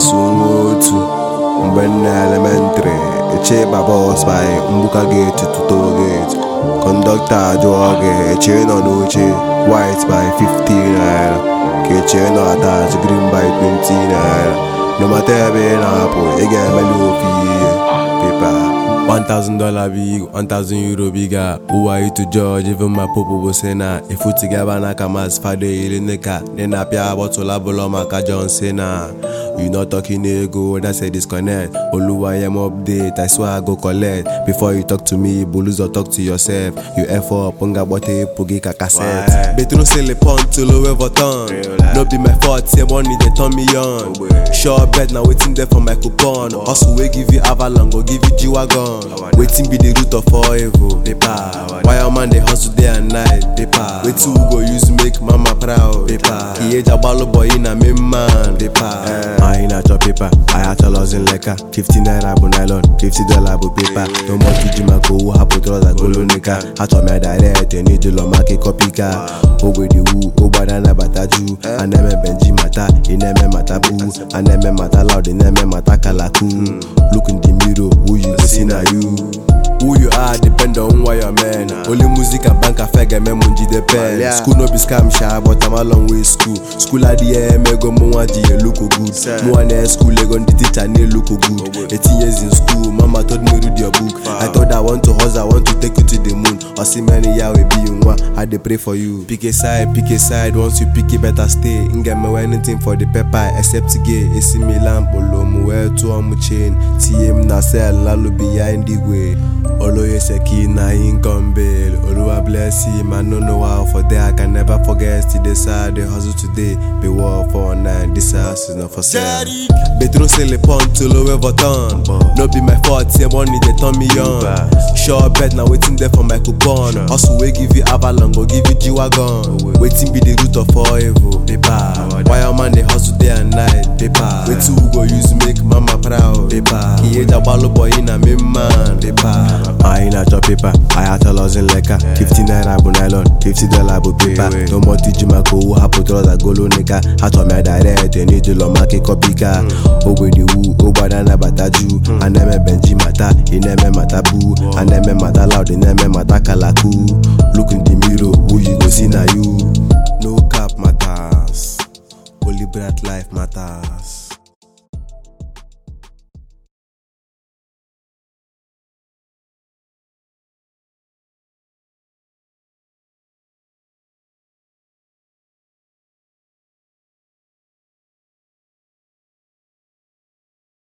asụ nwa otu mgbe m na elementary eche ma bọs by mbuka gate to gate kọndọkta ajụọ gị eche nọ n'oche white by 15 naira ka eche nọ attach green by 20 naira no matter ebe ị na-apụ ị ga-emeli ofu ihe paper $1,000 big, €1,000 bigger. Who are you to judge? Even my popo was saying that if we together na kamas fade ilineka, then apia bottle abolo maka John Cena. You not talking ego, that's a disconnect. Oluwa am update, I swear I go collect. Before you talk to me, bulus or talk to yourself. You F up, punga bote pugi cassette. Betro sell a pont to lower button. No be my fault, say money they turn me on. Sure bet now waiting there for my coupon. Also we give you Avalon, go give you G-Wagon. Waiting be the root of all evil. Paper. Why a man they hustle day and night. Paper. Wait till we go use make mama proud. Paper. He age a ballo boy in a main man. Paper. I in a chop paper. I had a loss in lekker. 50 naira bu nylon, $50 bu paper. No more to Jimako who hapo troza golo nika. I told me direct, you need to lo make copy car. Owe the woo, obadana bataju. Aneme benji mata, ineme mata boo. Aneme mata loud, ineme mata kalaku. Look in the mirror, who you go see na you. Who you are depend on who you man. Only music and bank affair me munji depend. School no be scam sha, but I'm a long way school. School at the end, me go mo di look good. Mo ane school le gon the teacher ne look good. 18 years in school, mama told me read your book. I thought I want to hustle, I want to take you to the moon. Or see many ya we be in one, I dey pray for you. Pick a side, once you pick it better stay. Ain't get me anything for the pepper except gay. Esi me lamp olo mo wear to on my chain. TM na sell lalo behind the way. Oloye seki na income bail. Oluwa bless him, I don't know how for there. I can never forget till this side they hustle today. Be war for 9, this house is not for sale. Betro sell a pont to lower button. No be my fault, say money they turn me on. Sure bet now waiting there for my coupon. Also we give you Avalon, go give you G-Wagon. Waiting be the root of all evil. Paper. Why a man they hustle day and night. Paper. Wait till we go use make mama proud. Paper. He age a ballo boy in a main man. Paper. I in a chop paper, I had a loss in lekker. 50 naira bu nylon, $50 bu paper. No more to Jimako who hapo troza golo nika. I told me direct, you need to lo make copy car. Owe the woo, obadana bataju. Aneme benji mata, ineme mata boo. Aneme mata loud, ineme mata kalaku. Look in the mirror, who you go see na you. No cap matters, only bright life matters.